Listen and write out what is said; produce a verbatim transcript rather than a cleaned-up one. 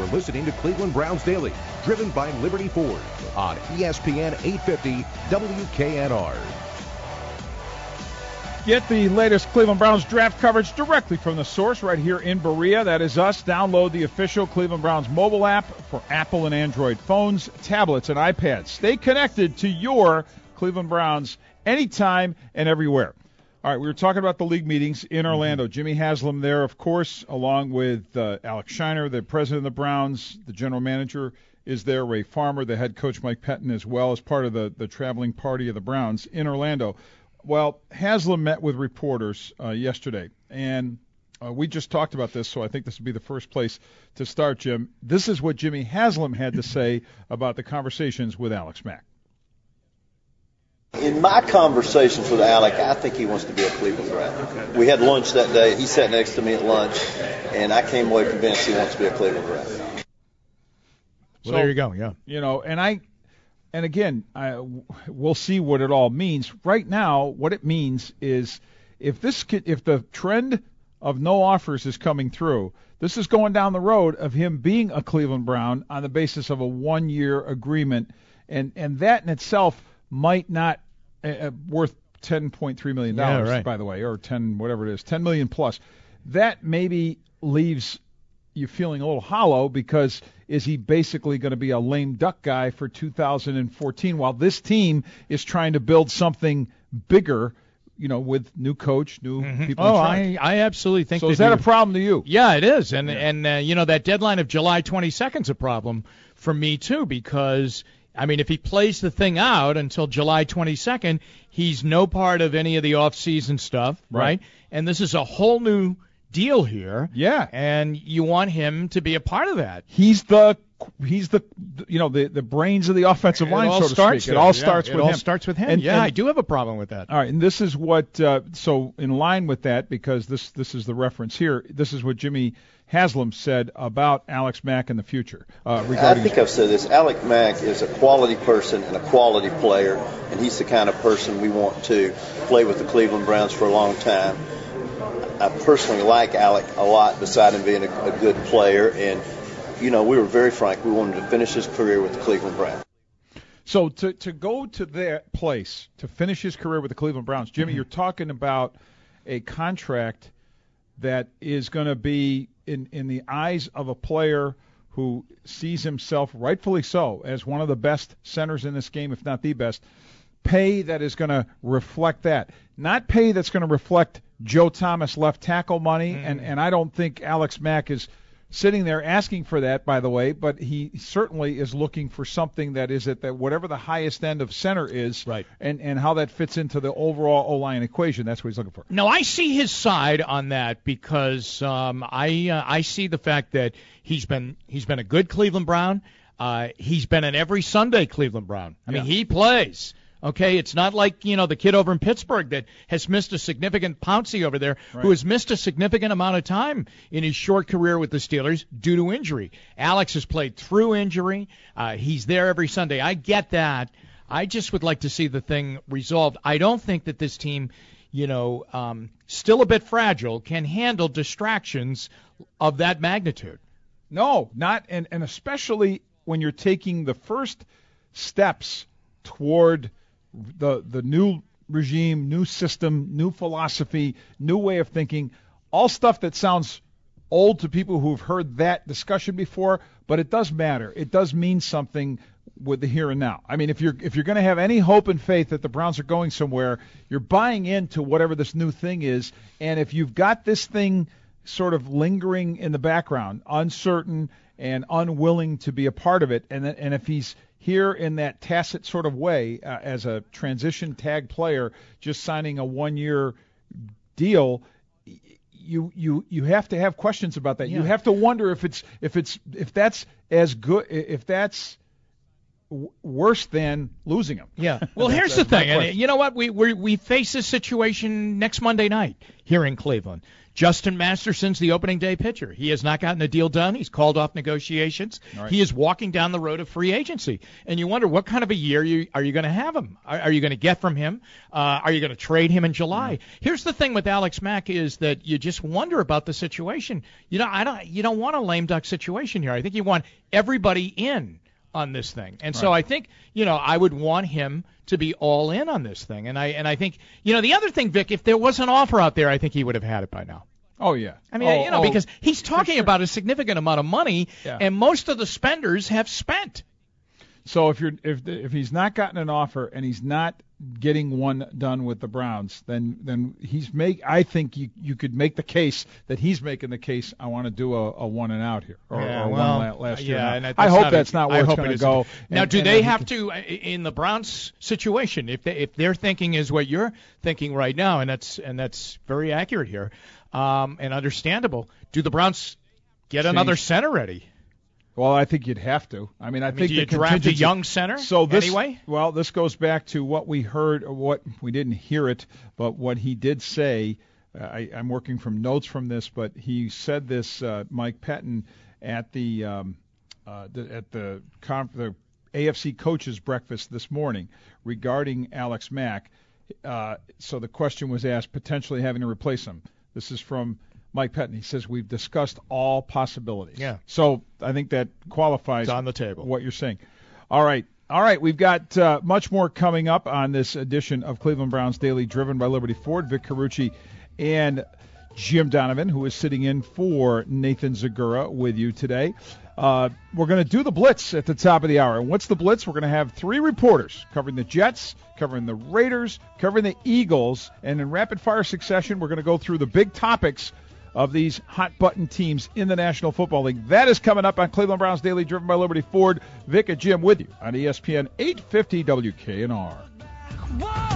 You're listening to Cleveland Browns Daily, driven by Liberty Ford on E S P N eight fifty W K N R. Get the latest Cleveland Browns draft coverage directly from the source right here in Berea. That is us. Download the official Cleveland Browns mobile app for Apple and Android phones, tablets, and iPads. Stay connected to your Cleveland Browns anytime and everywhere. All right, we were talking about the league meetings in Orlando. Jimmy Haslam there, of course, along with uh, Alex Shiner, the president of the Browns. The general manager is there, Ray Farmer, the head coach, Mike Pettin, as well, as part of the, the traveling party of the Browns in Orlando. Well, Haslam met with reporters uh, yesterday, and uh, we just talked about this, so I think this would be the first place to start, Jim. This is what Jimmy Haslam had to say about the conversations with Alex Mack. In my conversations with Alec, I think he wants to be a Cleveland Brown. We had lunch that day. He sat next to me at lunch, and I came away convinced he wants to be a Cleveland Brown. Well, so, there you go, yeah. You know, and I... And again, I, we'll see what it all means. Right now, what it means is if this if the trend of no offers is coming through, this is going down the road of him being a Cleveland Brown on the basis of a one-year agreement, and and that in itself might not uh, worth ten point three million dollars, yeah, right. by the way, or ten whatever it is, ten million plus. That maybe leaves you feeling a little hollow because is he basically going to be a lame duck guy for two thousand fourteen while this team is trying to build something bigger, you know, with new coach, new Mm-hmm. people Oh, in charge? I, I absolutely think so. they Is that do. a problem to you? Yeah, it is. And, Yeah. and uh, you know, that deadline of July twenty-second is a problem for me, too, because, I mean, if he plays the thing out until July twenty-second, he's no part of any of the off-season stuff, right? Right. And this is a whole new deal here. Yeah. And you want him to be a part of that. He's the he's the you know the the brains of the offensive line, it all so to starts speak. there. It all Yeah, starts it with all him. starts with him. And- yeah, and- I do have a problem with that. All right, and this is what uh, so in line with that, because this this is the reference here. This is what Jimmy Haslam said about Alex Mack in the future. Uh, I regarding think I've said this. Alec Mack is a quality person and a quality player, and he's the kind of person we want to play with the Cleveland Browns for a long time. I personally like Alec a lot, beside him being a, a good player. And, you know, we were very frank. We wanted to finish his career with the Cleveland Browns. So to to go to that place, to finish his career with the Cleveland Browns, Jimmy, Mm-hmm. you're talking about a contract that is going to be, in, in the eyes of a player who sees himself, rightfully so, as one of the best centers in this game, if not the best, pay that is going to reflect that. Not pay that's going to reflect Joe Thomas left tackle money, Mm-hmm. and, and I don't think Alex Mack is sitting there asking for that, by the way, but he certainly is looking for something that is at that whatever the highest end of center is, Right. and, and how that fits into the overall O-line equation. That's what he's looking for. No, I see his side on that because um, I uh, I see the fact that he's been he's been a good Cleveland Brown. Uh, he's been an every Sunday Cleveland Brown. I mean, Yeah. he plays. Okay, it's not like, you know, the kid over in Pittsburgh that has missed a significant Pouncey over there, Right. who has missed a significant amount of time in his short career with the Steelers due to injury. Alex has played through injury. Uh, he's there every Sunday. I get that. I just would like to see the thing resolved. I don't think that this team, you know, um, still a bit fragile, can handle distractions of that magnitude. No, not, and, and especially when you're taking the first steps toward the the new regime, new system, new philosophy, new way of thinking, all stuff that sounds old to people who've heard that discussion before, but it does matter. It does mean something with the here and now. I mean, if you're if you're going to have any hope and faith that the Browns are going somewhere, you're buying into whatever this new thing is, and if you've got this thing sort of lingering in the background, uncertain and unwilling to be a part of it, and and if he's here in that tacit sort of way uh, as a transition tag player, just signing a one-year deal, you you you have to have questions about that. Yeah. You have to wonder if it's if it's if that's as good if that's w- worse than losing him. Yeah. Well, That's- here's the that's my thing, and question. you know what? We we we face this situation next Monday night here in Cleveland. Justin Masterson's the opening day pitcher. He has not gotten a deal done. He's called off negotiations. Right. He is walking down the road of free agency. And you wonder, what kind of a year you, are you going to have him? Are, are you going to get from him? Uh, are you going to trade him in July? Mm-hmm. Here's the thing with Alex Mack is that you just wonder about the situation. You know, I don't. You don't want a lame duck situation here. I think you want everybody in on this thing. And so I think, you know, I would want him to be all in on this thing. And I and I think, you know, the other thing, Vic, if there was an offer out there, I think he would have had it by now. Oh, yeah. I mean, oh, you know, oh, because he's talking sure. about a significant amount of money, Yeah. and most of the spenders have spent. So if you're if if he's not gotten an offer and he's not getting one done with the Browns, then then he's make I think you you could make the case that he's making the case. I want to do a, a one and out here, or, Yeah, or well, one la- last year. yeah, Now, and that's I hope not that's a, not I where it's hope going it to isn't. go. Now, And- do and they then he have can- to, in the Browns situation, if they, if their thinking is what you're thinking right now, and that's and that's very accurate here, um, and understandable, do the Browns get Change. another center ready? Well, I think you'd have to. I mean, I, I mean, think do the you draft a contingency- young center so this, anyway? Well, this goes back to what we heard, or what we didn't hear it, but what he did say. Uh, I, I'm working from notes from this, but he said this, uh, Mike Pettin, at the, um, uh, the at the, conf- the A F C coaches breakfast this morning regarding Alex Mack. Uh, so the question was asked, potentially having to replace him. This is from Mike Pettin. He says, we've discussed all possibilities. Yeah. So I think that qualifies It's on the table. what you're saying. All right. All right. We've got uh, much more coming up on this edition of Cleveland Browns Daily, driven by Liberty Ford. Vic Carucci and Jim Donovan, who is sitting in for Nathan Zagura with you today. Uh, we're going to do the Blitz at the top of the hour. And what's the Blitz? We're going to have three reporters covering the Jets, covering the Raiders, covering the Eagles. And in rapid-fire succession, we're going to go through the big topics of these hot-button teams in the National Football League. That is coming up on Cleveland Browns Daily, driven by Liberty Ford. Vic and Jim with you on E S P N eight fifty W K N R. Whoa!